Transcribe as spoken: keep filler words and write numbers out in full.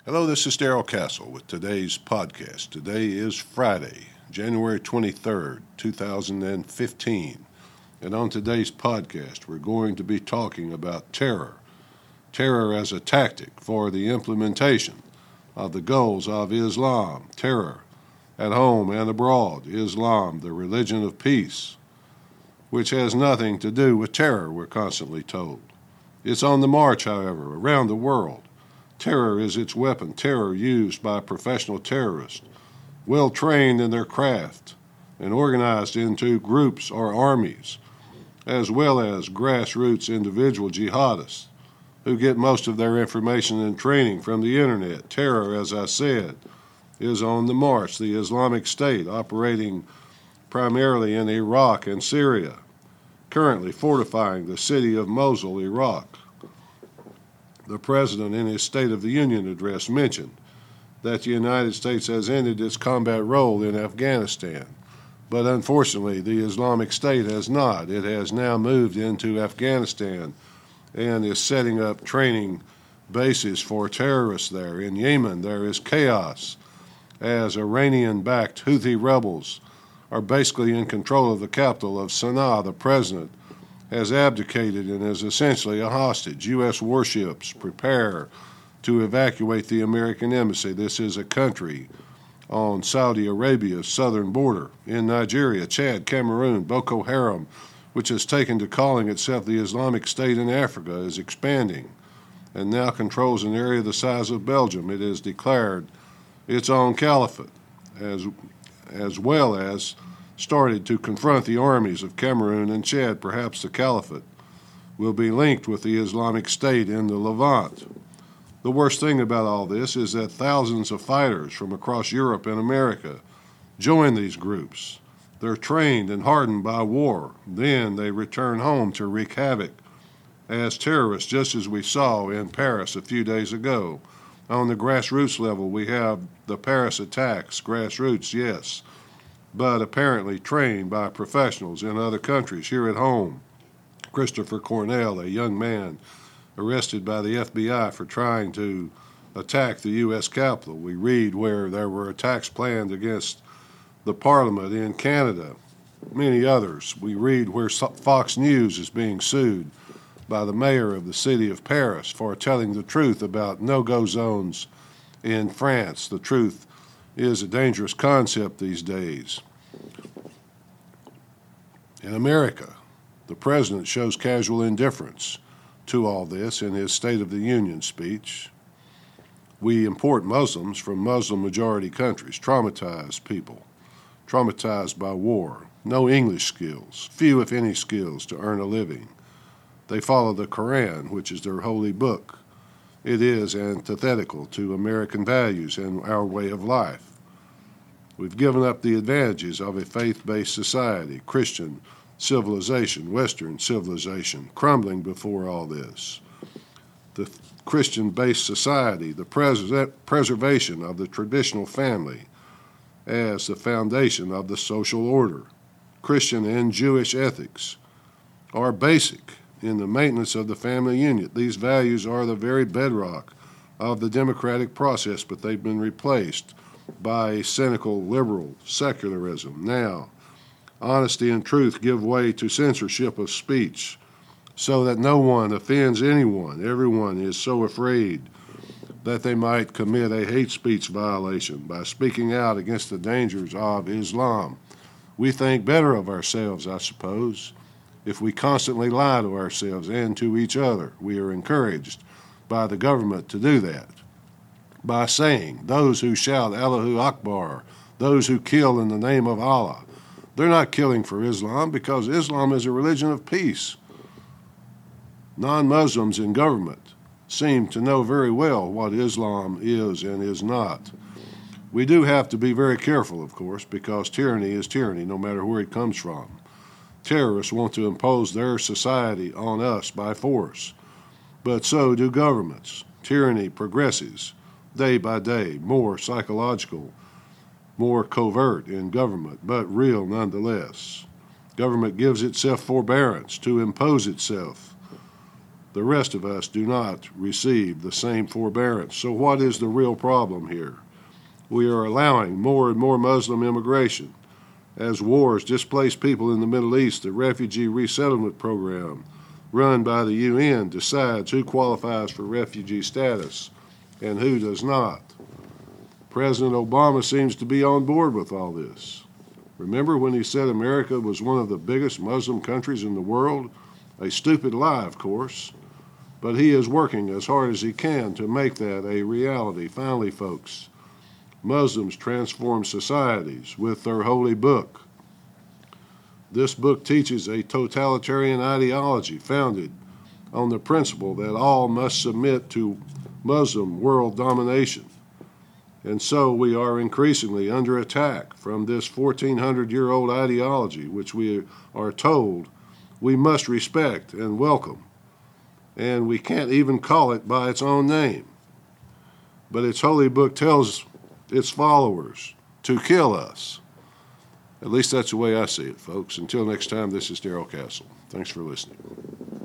Hello, this is Darrell Castle with today's podcast. Today is Friday, January twenty-third, two thousand fifteen. And on today's podcast, we're going to be talking about terror. Terror as a tactic for the implementation of the goals of Islam. Terror at home and abroad. Islam, the religion of peace, which has nothing to do with terror, we're constantly told. It's on the march, however, around the world. Terror is its weapon, terror used by professional terrorists, well trained in their craft and organized into groups or armies, as well as grassroots individual jihadists who get most of their information and training from the internet. Terror, as I said, is on the march. The Islamic State, operating primarily in Iraq and Syria, currently fortifying the city of Mosul, Iraq. The President, in his State of the Union address, mentioned that the United States has ended its combat role in Afghanistan. But unfortunately, the Islamic State has not. It has now moved into Afghanistan and is setting up training bases for terrorists there. In Yemen, there is chaos as Iranian-backed Houthi rebels are basically in control of the capital of Sana'a. The President has abdicated and is essentially a hostage. U S warships prepare to evacuate the American embassy. This is a country on Saudi Arabia's southern border. In Nigeria, Chad, Cameroon, Boko Haram, which has taken to calling itself the Islamic State in Africa, is expanding and now controls an area the size of Belgium. It has declared its own caliphate, as, as well as started to confront the armies of Cameroon and Chad. Perhaps the caliphate will be linked with the Islamic State in the Levant. The worst thing about all this is that thousands of fighters from across Europe and America join these groups. They're trained and hardened by war. Then they return home to wreak havoc as terrorists, just as we saw in Paris a few days ago. On the grassroots level, we have the Paris attacks. Grassroots, yes, but apparently trained by professionals in other countries. Here at home, Christopher Cornell, a young man arrested by the F B I for trying to attack the U S Capitol. We read where there were attacks planned against the Parliament in Canada, many others. We read where Fox News is being sued by the mayor of the city of Paris for telling the truth about no-go zones in France. The truth is a dangerous concept these days. In America, the president shows casual indifference to all this in his State of the Union speech. We import Muslims from Muslim-majority countries, traumatized people, traumatized by war, no English skills, few if any skills to earn a living. They follow the Quran, which is their holy book. It is antithetical to American values and our way of life. We've given up the advantages of a faith-based society, Christian civilization, Western civilization, crumbling before all this. The Christian-based society, the pres- preservation of the traditional family as the foundation of the social order. Christian and Jewish ethics are basic in the maintenance of the family unit. These values are the very bedrock of the democratic process, but they've been replaced by cynical liberal secularism. Now, honesty and truth give way to censorship of speech so that no one offends anyone. Everyone is so afraid that they might commit a hate speech violation by speaking out against the dangers of Islam. We think better of ourselves, I suppose, if we constantly lie to ourselves and to each other. We are encouraged by the government to do that by saying those who shout Allahu Akbar, those who kill in the name of Allah, they're not killing for Islam because Islam is a religion of peace. Non-Muslims in government seem to know very well what Islam is and is not. We do have to be very careful, of course, because tyranny is tyranny, no matter where it comes from. Terrorists want to impose their society on us by force, but so do governments. Tyranny progresses day by day, more psychological, more covert in government, but real nonetheless. Government gives itself forbearance to impose itself the rest of us do not receive the same forbearance. So what is the real problem here? We are allowing more and more Muslim immigration. As wars displace people in the Middle East, the refugee resettlement program run by the U N decides who qualifies for refugee status and who does not. President Obama seems to be on board with all this. Remember when he said America was one of the biggest Muslim countries in the world? A stupid lie, of course, but he is working as hard as he can to make that a reality. Finally, folks, Muslims transform societies with their holy book. This book teaches a totalitarian ideology founded on the principle that all must submit to Muslim world domination. And so we are increasingly under attack from this fourteen hundred year old ideology, which we are told we must respect and welcome. And we can't even call it by its own name. But its holy book tells its followers to kill us. At least that's the way I see it, folks. Until next time, this is Darrell Castle. Thanks for listening.